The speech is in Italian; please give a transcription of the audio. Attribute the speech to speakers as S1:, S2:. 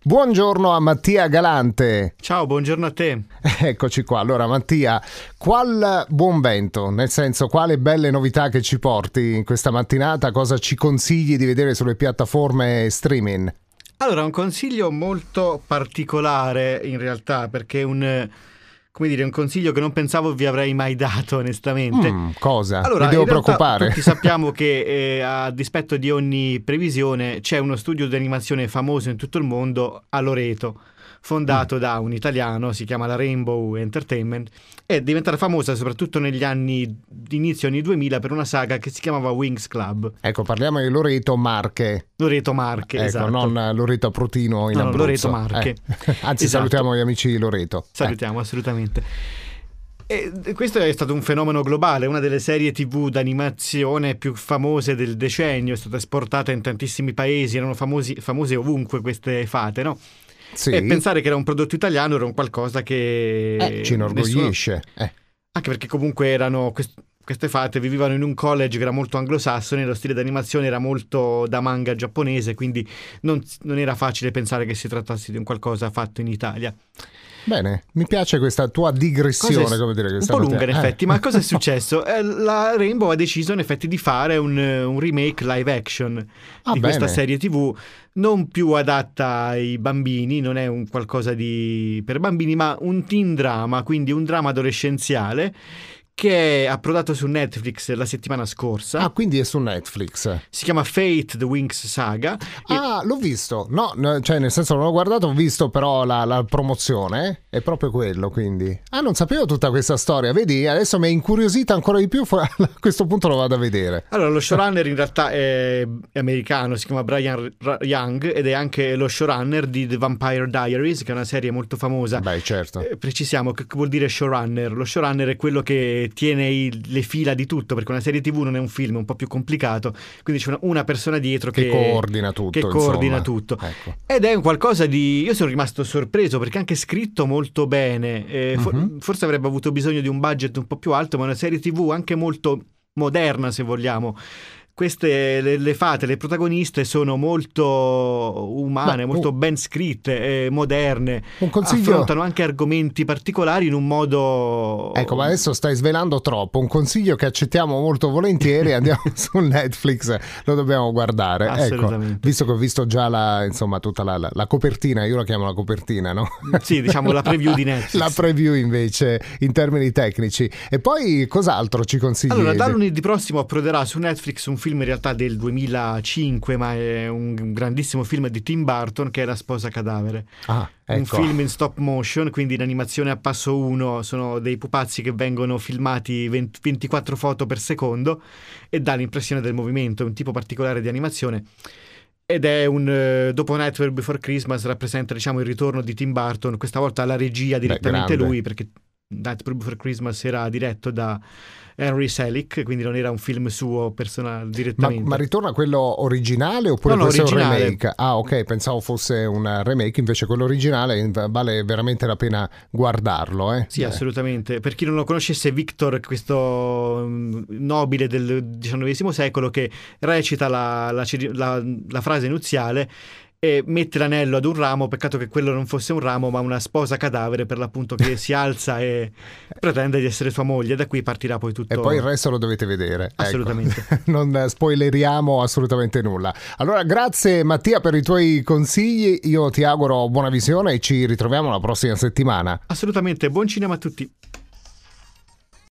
S1: Buongiorno a Mattia Galante.
S2: Ciao, buongiorno a te.
S1: Eccoci qua. Allora Mattia, qual buon vento, nel senso quale belle novità che ci porti in questa mattinata, cosa ci consigli di vedere sulle piattaforme streaming?
S2: Allora, un consiglio molto particolare in realtà, perché è un consiglio che non pensavo vi avrei mai dato, onestamente.
S1: Cosa?
S2: Allora,
S1: Mi devo
S2: in realtà
S1: preoccupare?
S2: tutti sappiamo che a dispetto di ogni previsione c'è uno studio di animazione famoso in tutto il mondo a Loreto, fondato da un italiano, si chiama la Rainbow Entertainment, è diventata famosa soprattutto negli anni, inizio anni 2000, per una saga che si chiamava Winx Club.
S1: Ecco, parliamo di Loreto Marche.
S2: Loreto Marche,
S1: ecco,
S2: esatto.
S1: Non Loreto Aprutino in Abruzzo.
S2: Loreto Marche.
S1: Anzi,
S2: esatto.
S1: Salutiamo gli amici di Loreto.
S2: Salutiamo, assolutamente. E questo è stato un fenomeno globale, una delle serie TV d'animazione più famose del decennio, è stata esportata in tantissimi paesi, erano famose ovunque queste fate, no?
S1: Sì.
S2: E pensare che era un prodotto italiano era un qualcosa che
S1: ci inorgoglisce.
S2: Anche perché comunque erano queste fate vivevano in un college che era molto anglosassone, lo stile d'animazione era molto da manga giapponese, quindi non era facile pensare che si trattasse di un qualcosa fatto in Italia.
S1: Bene, mi piace questa tua digressione, come dire,
S2: un po' lunga in effetti, ma cosa è successo? La Rainbow ha deciso in effetti di fare un remake live action di questa serie TV, non più adatta ai bambini, non è un qualcosa per bambini, ma un teen drama, quindi un dramma adolescenziale che è approdato su Netflix la settimana scorsa.
S1: Ah, quindi è su Netflix.
S2: Si chiama Fate The Winx Saga.
S1: L'ho visto. No, cioè nel senso non l'ho guardato, ho visto però la promozione. È proprio quello, quindi. Non sapevo tutta questa storia. Vedi, adesso mi è incuriosita ancora di più. A questo punto lo vado a vedere.
S2: Allora, lo showrunner in realtà è americano, si chiama Brian Young ed è anche lo showrunner di The Vampire Diaries, che è una serie molto famosa.
S1: Beh, certo.
S2: Precisiamo che vuol dire showrunner. Lo showrunner è quello che tiene le fila di tutto, perché una serie TV non è un film, è un po' più complicato, quindi c'è una persona dietro che
S1: coordina tutto,
S2: Ecco. Ed è un qualcosa io sono rimasto sorpreso perché è anche scritto molto bene, forse avrebbe avuto bisogno di un budget un po' più alto, ma è una serie TV anche molto moderna, se vogliamo. Queste le fate, le protagoniste sono molto umane, molto ben scritte, moderne, affrontano anche argomenti particolari in un modo...
S1: Ecco, ma adesso stai svelando troppo, un consiglio che accettiamo molto volentieri, andiamo su Netflix, lo dobbiamo guardare.
S2: Assolutamente.
S1: Ecco, visto che ho visto già tutta la copertina, io la chiamo la copertina, no?
S2: Sì, diciamo la preview di Netflix.
S1: La preview invece in termini tecnici. E poi cos'altro ci consigli?
S2: Allora, da lunedì prossimo approderà su Netflix un film in realtà del 2005, ma è un grandissimo film di Tim Burton, che è La sposa cadavere.
S1: Ecco.
S2: Un film in stop motion, quindi in animazione a passo 1, sono dei pupazzi che vengono filmati 24 foto per secondo e dà l'impressione del movimento, è un tipo particolare di animazione. Ed è dopo Nightmare Before Christmas rappresenta, diciamo, il ritorno di Tim Burton, questa volta alla regia direttamente lui, perché Nightmare Before Christmas era diretto da Henry Selick, quindi non era un film suo personale direttamente.
S1: Ma ritorna quello originale oppure questo è un remake? Ok, pensavo fosse un remake, invece quello originale vale veramente la pena guardarlo.
S2: Sì, assolutamente. Per chi non lo conoscesse, Victor, questo nobile del XIX secolo che recita la frase nuziale e mette l'anello ad un ramo, peccato che quello non fosse un ramo ma una sposa cadavere, per l'appunto, che si alza e pretende di essere sua moglie. Da qui partirà poi tutto.
S1: E poi il resto lo dovete vedere.
S2: Assolutamente.
S1: Ecco. Non spoileriamo assolutamente nulla. Allora, grazie Mattia per i tuoi consigli, io ti auguro buona visione e ci ritroviamo la prossima settimana.
S2: Assolutamente, buon cinema a tutti.